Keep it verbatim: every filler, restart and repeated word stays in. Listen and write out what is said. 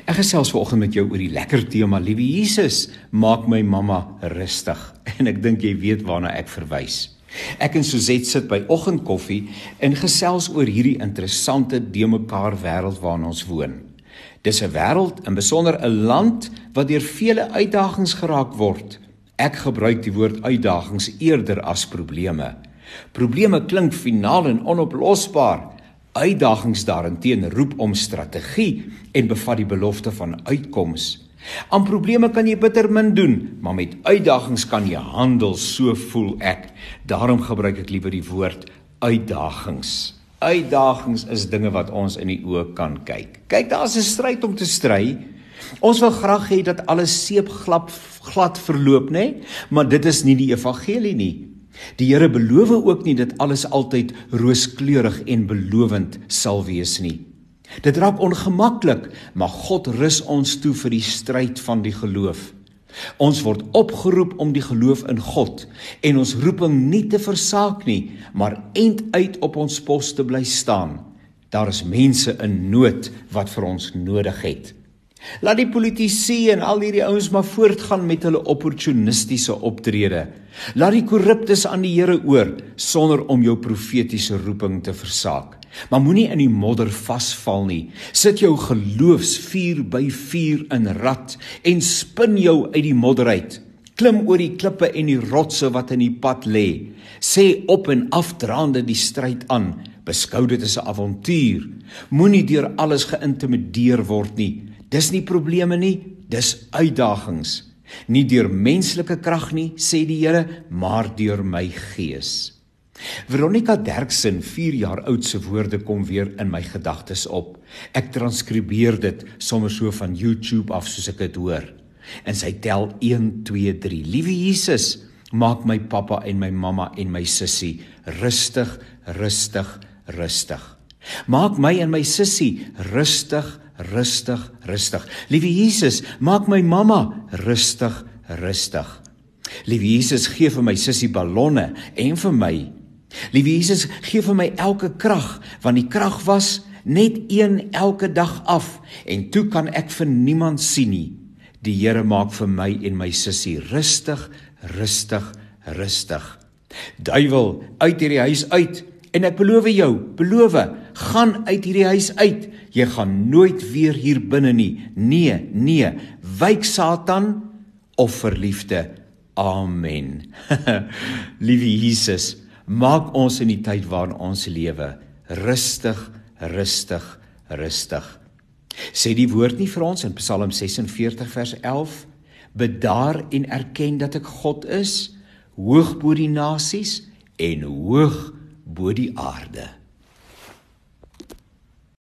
Ek gesels vanoggend met jou oor die lekker tema, liewe Jesus, maak my mamma rustig. En ek dink jy weet waarna ek verwys. Ek en Suzette sit by oggendkoffie en gesels oor hierdie interessante deemekaar wêreld waarin ons woon. Dis 'n wêreld, in besonder 'n land wat deur vele uitdagings geraak word. Ek gebruik die woord uitdagings eerder as probleme. Probleme klink finaal en onoplosbaar. Uitdagings daarenteen roep om strategie en bevat die belofte van uitkoms. Aan probleme kan jy bitter min doen, maar met uitdagings kan jy handel, so voel ek. Daarom gebruik ek liewer die woord uitdagings. Uitdagings is dinge wat ons in die oë kan kyk. Kyk, daar is 'n stryd om te stry. Ons wil graag hê dat alles seepglad glad verloop, né? Maar dit is nie die evangelie nie. Die Here beloof ook nie dat alles altyd rooskleurig en belovend sal wees nie. Dit raak ongemaklik, maar God rus ons toe vir die stryd van die geloof. Ons word opgeroep om die geloof in God en ons roeping nie te versaak nie, maar end uit op ons pos te bly staan. Daar is mense in nood wat vir ons nodig het. Laat die politici en al hierdie ouens maar voortgaan met hulle opportunistiese optrede. Laat die korruptes aan die Here oor, sonder om jou profetiese roeping te versaak. Maar moenie in die modder vasval nie. Sit jou geloofsvuur by vuur in rad en spin jou uit die modder uit. Klim oor die klippe en die rotse wat in die pad lê. Sê op en af draande die stryd aan. Beskou dit as 'n avontuur. Moenie deur alles geïntimideer word nie. Dis nie probleme nie, dis uitdagings. Nie deur menslike krag nie, sê die Here, maar deur my gees. Veronica Derksen, vier jaar oud, se woorde kom weer in my gedagtes op. Ek transkribeer dit sommer so van YouTube af soos ek dit hoor. En sy tel een, twee, drie. Liewe Jesus, maak my pappa en my mamma en my sussie rustig, rustig, rustig. Maak my en my sussie rustig, rustig, rustig. Liewe Jesus, maak my mamma rustig, rustig. Liewe Jesus, gee vir my sussie ballonne en vir my. Liewe Jesus, gee vir my elke krag, want die krag was net een elke dag af en toe kan ek vir niemand sien nie. Die Here maak vir my en my sussie rustig, rustig, rustig. Duiwel, uit hierdie huis uit. En ek beloof jou, beloof, gaan uit hierdie huis uit. Jy gaan nooit weer hier binne nie. Nee, nee, wyk Satan of verliefde. Amen. Liewe Jesus, maak ons in die tyd waarin ons lewe rustig, rustig, rustig. Sê die woord nie vir ons in Psalm sesenveertig vers elf, bedaar en erken dat ek God is, hoog bo die nasies en hoog bo die aarde.